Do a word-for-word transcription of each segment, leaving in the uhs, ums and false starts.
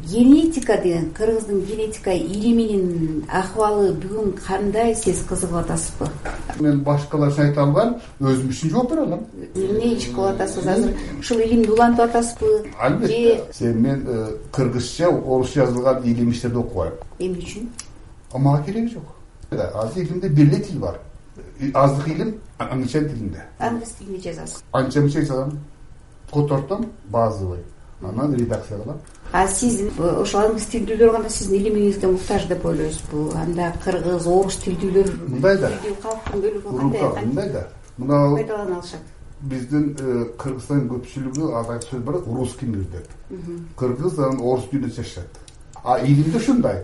Генетика деген, кыргыздын генетика илиминин акыбалы бүгүн кандай, сиз кызыгып атасызбы? Мен башкаларча айта албайм, өзүм үчүн жооп бере алам. Эмне иш кылып атасыз азыр? Ушул илимди улантып атасызбы? Албетте. Сен мен кыргызча, орусча жазылган илим иштерди окубайм. Эмне үчүн? Мага кереги жок. Азыр илимде бир тил бар. Аздык илим англис тилинде. Англис тилинде жазасыз. Анча мынча жазам. Котортом базовый. Анан редакция кылам. А сиз ошол англис тилдүүлөр кандай сиздин илимиңизге муктаж деп ойлойсузбу? Анда кыргыз, орус тилдүүлөр мындай да. Калктын бөлүгү кандай? Мындай да. Мына пайдалана алышат. Биздин Кыргызстан көпчүлүгү азыр сөз бар, русский мир деп. Кыргыз анан орус тилинде жашашат. А илимде ушундай.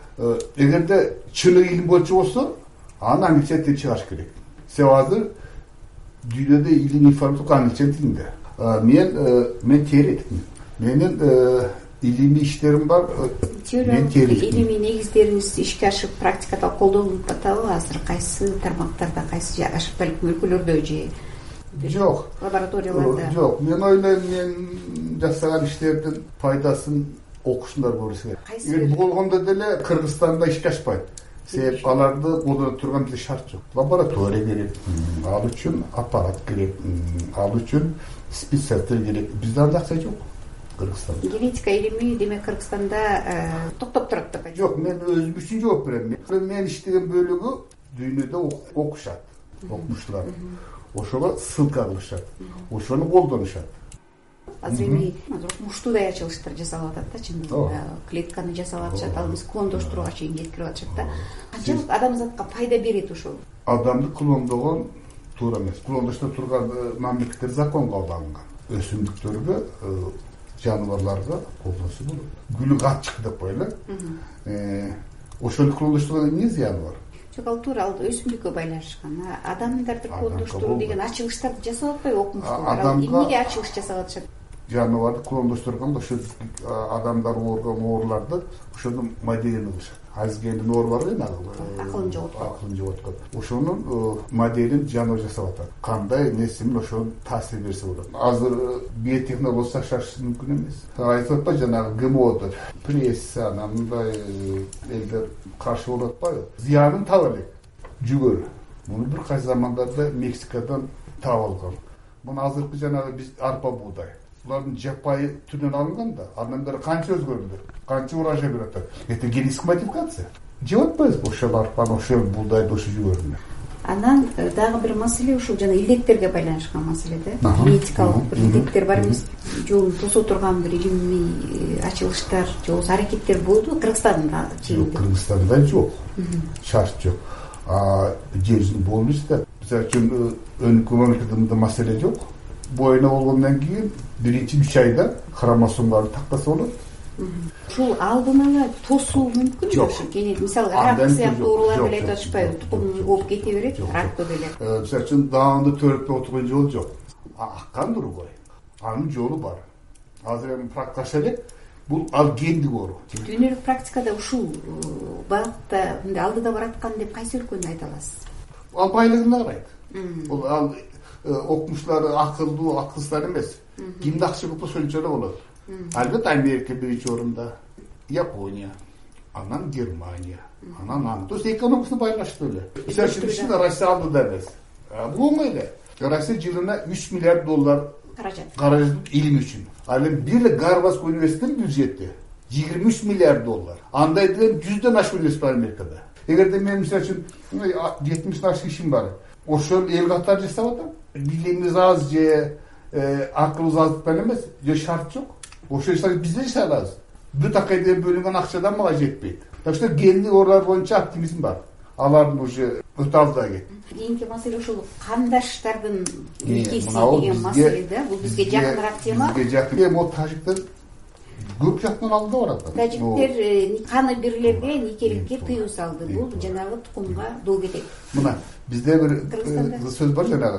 Эгерде чын илим болчу болсо, аны англисча тил чыгаш керек. Себеби азыр дүйнөдө илим информатика англисча тилинде. Мен мен теоретикмин. Менин илимий иштерим бар. Мен теоретик. Илимий негиздериңиз ишке ашып практикада колдонулуп атабы азыр? Кайсы тармактарда, кайсы ашыкталык өлкөлөрдө же? Жок. Лабораторияларда. Жок. Мен ойлойм, мен жасаган иштердин пайдасын окушундар көрүшү керек. Эгер болгондо деле Кыргызстанда ишке ашпайт. Себеп аларды колдонуп турган бизде шарт жок. Лаборатория керек, ал үчүн аппарат керек, ал үчүн специалисттер керек. Бизде анда акча жок. Кыргызстанда. Генетика илими демек Кыргызстанда токтоп турат деп айтасыз. Жок, мен өзүм үчүн жооп берем. Мен иштеген бөлүгү дүйнөдө окушат, окумуштуулар. Ошого ссылка кылышат. Ошону колдонушат. Азыр эми окумуштуудай ачылыштар жасалып атат да, чындыгында клетканы жасап атышат, ал эмес клондоштурууга чейин жеткирип атышат да. Канчалык адамзатка пайда берет ошол? Адамды клондогон туура эмес. Клондошто турган мамлекеттер закон кабыл алынган. Өсүмдүктөргө, жаныбарларга колдонсо болот. Гүлү каччык деп коелу. Ошону клондоштурган эмне зыяны бар? Жок, ал туура, ал өсүмдүккө байланышкан. Адамдарды клондоштуруу деген ачылыштарды жасап атпайбы окумуштуулар? Эмнеге ачылыш жасап атышат? Жаныбарды клондоштурганда ошо адамдар ооруган ооруларды ошону моделин кылышат. Азгендин оору бар го, акылын жоготкон. Акылын жоготкон. Ошонун моделин жаныбар жасап атат. Кандай несимен ошону таасир берсе болот. Азыр биотехнология болсо шашыш мүмкүн эмес. Айтып атпайбы жанагы ГМО, пресса, мындай элдер каршы болуп атпайбы? Зыянын таба элек. Жүгөр. Муну бир кайсы замандарда Мексикадан таап алган. Муну азыркы жанагы биз арпа буудай. Булардын жапайы түрүнөн алынган да, андан бери канча өзгөрдү, канча урожай берип атат. Это генетическая модификация. Жеп атпайбызбы ошол арпаны, ошол буудайды, ошо жүгөрүнө. Анан дагы бир маселе ушул жана илдеттерге байланышкан маселе да. Генетикалык бир илдеттер бар эмес. Жолун тосо турган бир илимий ачылыштар, же болбосо аракеттер болду Кыргызстанда чейин. Кыргызстанда жок. Шарт жок. А жер жүзүндө болмуш да. Мисалы үчүн өнүккөн мамлекеттерде маселе жок. Бойына болгондон кийин биринчи үч айда хромосомаларды тактаса болот. Ушул алдын ала тосуу мүмкүн ошо кенет мисалы рак сыяктуу оорулар менен айтып атышпайбы? Тукум болуп кете берет, ракты деле. Мисалы үчүн даанды төрөтпөй отурган жол жок. Аккан другой. Анын жолу бар. Азыр эми практикаша элек бул ал гендик оору. Дүйнөлүк практикада ушул багытта мындай алдыда бараткан деп кайсы өлкөнү айта аласыз? Ал байлыгына карайт. Бул ал окумуштуулар акылдуу, акылсыздар эмес. Кимде акча көп болсо ошончо эле болот. Албетте Америка биринчи орунда, Япония, анан Германия, анан аны. То есть экономикасы байланыштуу эле. Мисалы үчүн Россия алдыда эмес. Бул оңой эле. Россия жылына үч миллиард доллар каражат. Каражат илим үчүн. Ал эми бир эле Гарвардский университеттин бюджети жыйырма үч миллиард доллар. Андай деле жүздөн ашык университет бар Америкада. Эгерде мен мисалы үчүн жетимиштен ашык ишим бар. Ошол эл катары жасап атам. Билимибиз аз же акылыбыз аздыктан эмес, же шарт жок. Ошол ишти бизде жашай алабыз. Бүт акайден бөлүнгөн акчадан мага жетпейт. Так что гендик оорулар боюнча оптимизм бар. Алардын уже өтө алдыда кетти. Кийинки маселе ушул кандаштардын никеси деген маселе да. Бул бизге жакыныраак тема. Бизге жакын. Эми тажиктер көп жактан алдыда барат. Тажиктер каны бирлерге никеликке тыюу салды. Бул жанагы тукумга доо кетет. Мына бизде бир сөз бар жанагы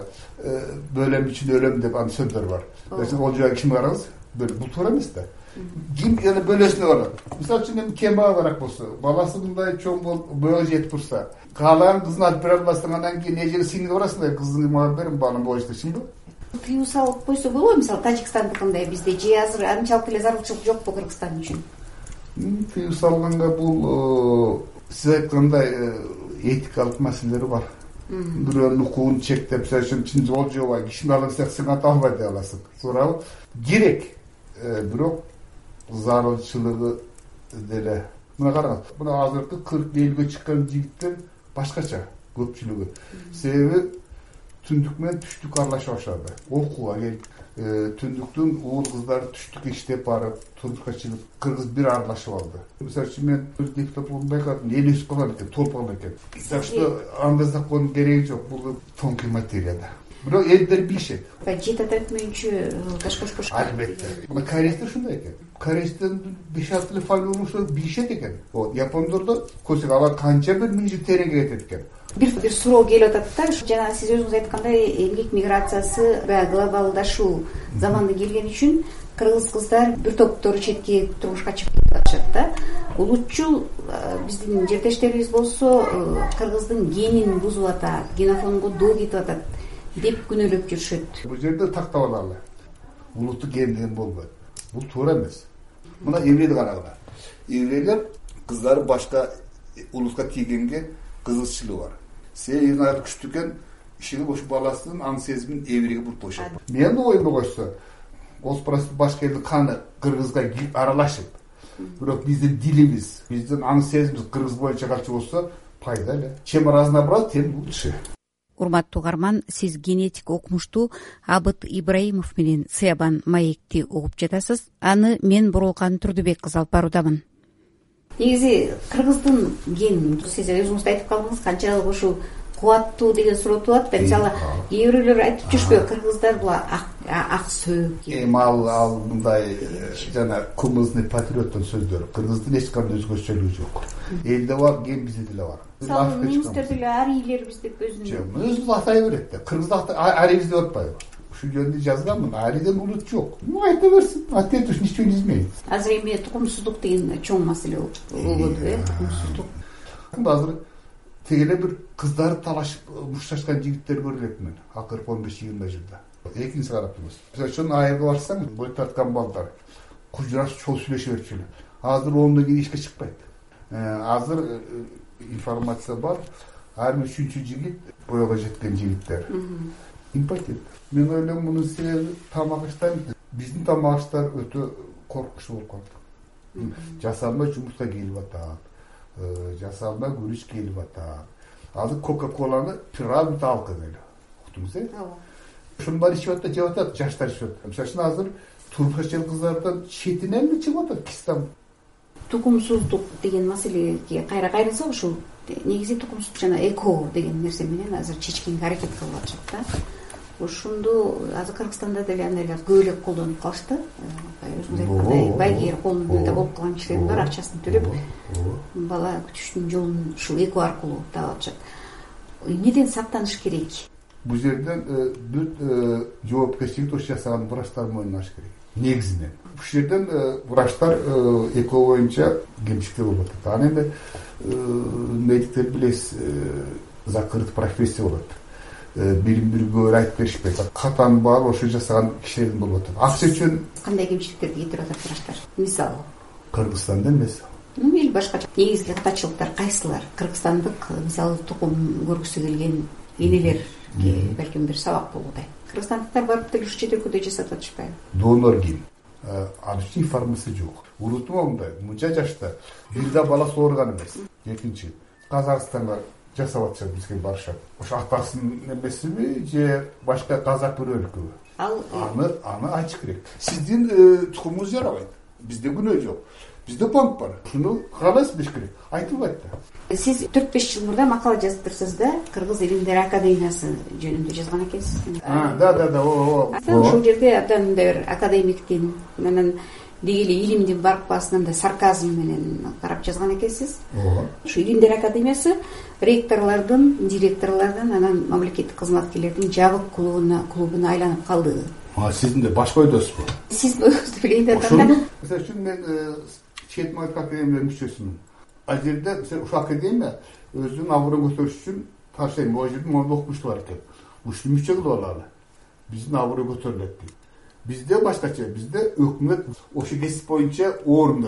бөлөм үчүн өлөм деп аны сөздөр бар. Ол жака ким карагыз? Бул туура эмес да. Ким яна бөлөсүнө карап. Мисалы үчүн эми кем бала барак болсо, баласы мындай чоң болуп, бойго жетип турса, каалаган кызын алып бере албастан андан кийин эжеге сиңирип барасың да, кызыңды мага бер, балам бойжо чынбы? Тыюу салып койсо болобу? Мисалы Тажикстандыкындай бизде же азыр анчалык эле зарылчылык жокпу Кыргызстан үчүн? Тыюу салганга бул сиз айткандай этикалык маселелери бар. Бирөөнүн укугун чектеп, мисалы үчүн чын жол жобой кишини алсак сен ата албай дей аласың. Туурабы? Керек. Бирок зарылчылыгы деле. Мына караңыз. Мына азыркы кырк элүүгө чыккан жигиттер башкача көпчүлүгү. Себеби түндүк менен түштүк аралаша баштады. Окууга келип, түндүктүн уул кыздары түштүккө иштеп барып, турмушка чыгып, кыргыз бир аралашып алды. Мисалы үчүн мен өз депутат болгон байкадым, эл өсүп калган экен, толуп калган экен. Так что анда закондун кереги жок, бул тонкий материяда. Бирок элдер билишет. Жети атайтмөйүнчү Кашкош. Албетте. Мына кореецтер ушундай экен. Кореецтен беш алты эле фамилия билишет экен. Вот япондордо көрсөк алар канча бир миң жыл тереңге кетет экен. Бир бир суроо келип атат да, жана сиз өзүңүз айткандай эмгек миграциясы баягы глобалдашуу заманы келген үчүн кыргыз кыздар бир топтору четке турмушка чыгып кетип атышат да. Улутчул биздин жердештерибиз болсо кыргыздын генин бузуп атат, генофондго доо кетип атат деп күнөөлөп жүрүшөт. Бул жерде тактап алалы. Улутту ген деген болбойт. Бул туура эмес. Мына еврейди карагыла. Еврейлер кыздары башка улутка тийгенге кызыкчылыгы бар. Себеби ар күчтүү экен, ишиги бош баласынын аң сезимин еврейге буруп коюшат. Менин оюмда койсо, Госпрас башка элдин каны кыргызга аралашып, бирок биздин дилибиз, биздин аң сезимибиз кыргыз боюнча калчу болсо, пайда эле. Чем разнообразие, тем лучше. Урматтуу угарман, сиз генетик окумуштуу Абыт Ибраимов менен Сыябан маекти угуп жатасыз. Аны мен Бурулкан Турдубек кызы алып баруудамын. Негизи кыргыздын ген, сиз өзүңүз айтып калдыңыз, канчалык ушул кубаттуу деген суроо туулат. Мисалы, кээ бирөөлөр айтып жүрүшпөйбү, кыргыздар бул ак сөөк. Эми ал ал мындай жана кумызный патриоттун сөздөрү. Кыргыздын эч кандай өзгөчөлүгү жок. Элде бар, ген бизде деле бар. Мисалы, немистер деле арийлербиз деп өзүнүн. Жок, өзү атай берет да. Кыргызда арийбиз деп атпайбы? Ушул жөнүндө жазганмын. Арийден улут жок. Ну, айта берсин. Ответ уж ничего не изменит. Азыр эми тукумсуздук деген чоң маселе болот, э, тукумсуздук. Азыр тегеле бир кыздарды талашып мушташкан жигиттер көрүлөт мен. Акыркы он беш жыйырма жылда. Экинчи карап турбуз. Мисалы үчүн айылга барсаң, бой тарткан балдар кужураш чол сүйлөшө берчүлөр. Азыр ондон кийин ишке чыкпайт. Азыр информация бар. Ар үчүнчү жигит бойго жеткен жигиттер. Импотент. Мен ойлойм, мунун себеби тамак иштейм. Биздин тамак иштер өтө коркунучтуу болуп калды. Жасалма жумурта келип атат. Жасалма күрүч келип атат. Азыр Кока-Коланы пиралды алкы деле. Уктуңуз э? Ооба. Ушунун баары ичип атат, жеп атат, жаштар ичип атат. Мисалы үчүн азыр турмушка чыккан кыздардан четинен эле чыгып атат кистан. Тукумсуздук деген маселеге кайра кайрылсак, ушул негизи тукумсуздук жана эко деген нерсе менен азыр чечкенге аракет кылып атышат да. Ошондо азыр Кыргызстанда деле андайлар көп эле колдонуп калышты. Өзүңүз айткандай, байгер колунда болуп калган кишилер бар, акчасын төлөп бала күтүштүн жолун ушул эко аркылуу таап атышат. Эмнеден сактаныш керек? Бул жерден бүт жоопкерчиликти ошо жасаган врачтар мойнуна алыш керек. Негизинен. Бул жерден врачтар эко боюнча кемчиктер болуп атат. Аны эми медиктер билесиз, закрыт профессия болот. Бирин биргө айтып беришпейт. Катан бар ошо жасаган кишилердин болуп атат. Акча үчүн кандай кемчиликтерди кетирип атат врачтар? Мисалы, Кыргызстанда эмес. Ну, или башкача. Негизги катачылыктар кайсылар? Кыргызстандык, мисалы, тукум көргүсү келген энелерге балким бир сабак болуудай. Кыргызстандыктар барып деле ушу чет өлкөдө жасап атышпайбы? Донор ген. Ал үчүн информация жок. Улутум мындай, мынча жашта бир да баласы ооруган эмес. Экинчи, Казакстанга жасап атышат, бизге барышат. Ошо атасынын эмесиби же башка казак бир өлкөбү? Ал аны аны айтыш керек. Сиздин тукумуңуз жарабайт. Бизде күнөө жок. Бизде банк бар. Шуну каалайсыз беш керек. Айтылбайт да. Сиз төрт беш жыл мурда макала жаздырсыз да, Кыргыз илимдер академиясы жөнүндө жазган экенсиз. А, да, да, да, о, о. Ошол жерде абдан мындай бир академиктин, анан дегеле илимдин баркпасынан да сарказм менен карап жазган экенсиз. Ооба. Ушу илимдер академиясы ректорлордун, директорлордун, анан мамлекеттик кызматкерлердин жабык клубуна клубуна айланып калды. А сиздин де баш койдосузбу? Сиз өзү билейин деп атам. Мисалы үчүн мен чет мамлекеттик академиянын мүчөсүмүн. Ал жерде ушул академия өзүнүн абыройун көтөрүш үчүн таршайм, могу жерде моунда окумуштуу бар экен. Ушул мүчө кылып алалы. Биздин абырой көтөрүлөт дейт. Бизде башкача, бизде өкмөт ошо кесип боюнча орун берет.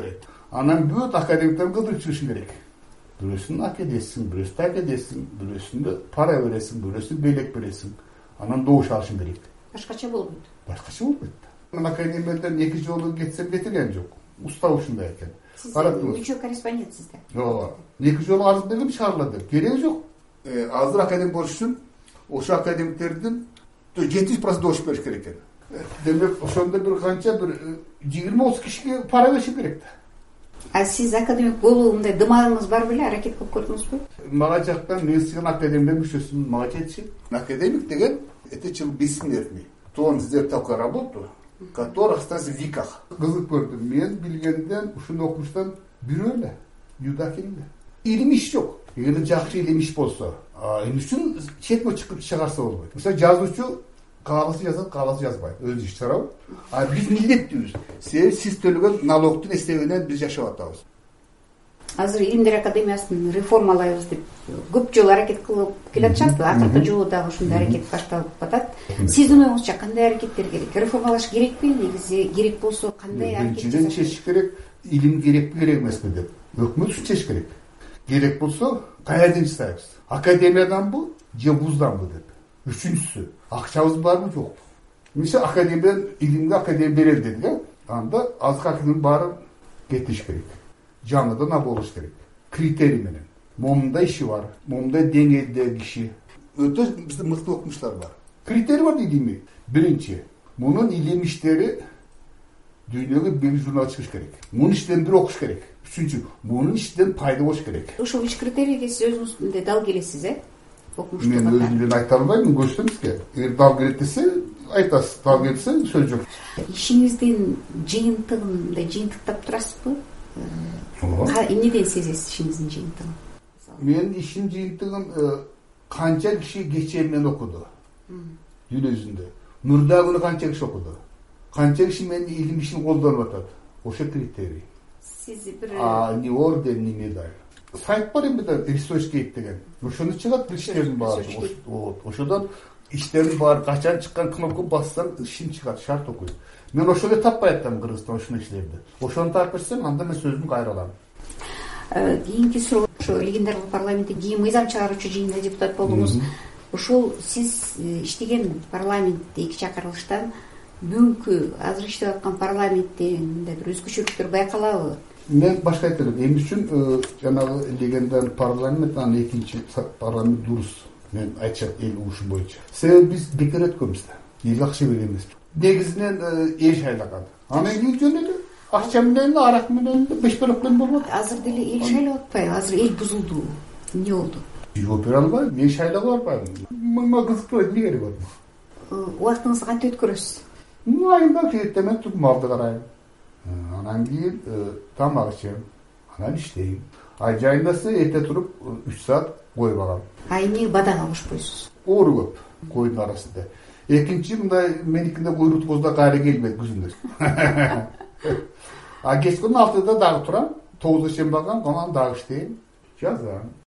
Анан бүт академиктер кыдырып чыгышың керек. Бирөөсүн акадесиң, бирөөсүн акадесиң, бирөөсүндө пара бересиң, бирөөсүн белек бересиң. Анан добуш алышың керек. Башкача болбойт. Башкача болбойт. Мен академиядан эки жолу кетсем кетирген жок. Устав ушундай экен. Карадыңыз. Үчөө корреспондентсизде. Ооба. Эки жолу арыз бергем, чыгарылды. Кереги жок. Азыр академ болуш үчүн ошо академиктердин жетимиш процент добуш бериш керек экен. Демек ошондо бир канча бир жыйырма отуз кишиге пара бериш керек да. А сиз академик болуундай дымагыңыз бар беле, аракет кылып көрдүңүзбү? Мага жактан мен сиздин академия мүчөсүмүн, мага жетишет. Академик деген это человек бессмертный. То он сделал такую работу, которая осталась в веках. Кызык көрдүм. Мен билгенден, ушуну окумуштан бирөө эле Юдак эле. Илим иш жок. Эгер жакшы илим иш болсо, эмне үчүн четке чыгып чыгарса болбойт? Мисалы, жазуучу кааласа жазат, кааласа жазбайт. Өзү иш чыгарабы? А биз милдеттүүбүз. Себеби сиз төлөгөн налогтун эсебинен биз жашап атабыз. Азыр Илимдер академиясын реформалайбыз деп көп жолу аракет кылып келатышат. Акыркы жолу дагы ушундай аракет башталып атат. Сиздин оюңузча кандай аракеттер керек? Реформалаш керекпи? Негизи керек болсо кандай аракет жасаш керек? Чечиш керек, илим керекпи, керек эмеспи деп. Өкмөт ушу чечиш керек. Керек болсо каерден жасайбыз? Академияданбы же вузданбы деп. Үчүнчүсү, акчабыз барбы жокпу? Мисалы, академиядан илимге академия берели дедик, э? Анда азыркы академиянын баары кетиш керек. Жаңыдан ал болуш керек. Критерий менен. Момундай иши бар, момундай деңгээлдеги киши. Өтө бизде мыкты окумуштар бар. Критерий бар дейдими? Биринчи, мунун илим иштери дүйнөгө бир журнал чыгыш керек. Мунун иштен бир окуш керек. Үчүнчү, мунун иштен пайда болуш керек. Ошол үч критерийге сиз өзүңүз дал келесиз, э? Мен өзүмдөн айта албайм, көрсөтөм сизге. Эгер дал келет десе, айтасыз, дал келсе сөз жок. Ишиңиздин жыйынтыгын мындай жыйынтыктап турасызбы? Эмнеден сезесиз ишиңиздин жыйынтыгын? Мен ишин жыйынтыгын канча киши кечээ менен окуду дүйнө жүзүндө. Мурда күнү канча киши окуду? Канча киши менин илим ишин колдонуп атат? Ошо критерий. Сиз бир А не орден, не медаль. Сайт бар эми да, Researchgate деген. Ошону чыгат бир иштердин баары. Ошодон иштердин баары качан чыккан кнопка бассаң, ишин чыгат, шарт окуйт. Мен ошондой таппай аттым Кыргызстан ушул ишлерди. Ошону таап берсем, анда мен сөзүмдү кайра алам. Кийинки суроо, ошо легендар парламентте кийин мыйзам чыгаруучу жыйынында депутат болдуңуз. Ошол сиз иштеген парламентте эки чакырылыштан бүгүнкү азыр иштеп аткан парламентте мындай бир өзгөчөлүктөр байкалабы? Мен башка айтып берем. Эмне үчүн жанагы легендар парламент, анан экинчи парламент дурус. Мен айтчам эл уюшу боюнча. Себеби биз бекер өткөнбүз да. Эл акча берген эмес. Негизинен эл шайлаган. Анан кийин жөн эле акча менен, арак менен, бешберек менен болот. Азыр деле эл шайлап атпайбы? Азыр эл бузулду. Эмне болду? Жооп бере албайм. Мен шайлап барбайм. Мага кызыкпайт, эмне кереги бар? Убактыңызды кантип өткөрөсүз? Ну, айында кеттемен туруп малды карайм. Анан кийин тамак ичем, анан иштейм. Ай жайындасы эрте туруп үч саат кой багам. А эмне бадага алышпайсыз? Оору көп койдун арасында. Экинчи мындай меникинде куйрук козда кайра келбейт күзүндө. А кечки алтыда дагы турам, тогузда ишем багам, анан дагы иштейм, жазам.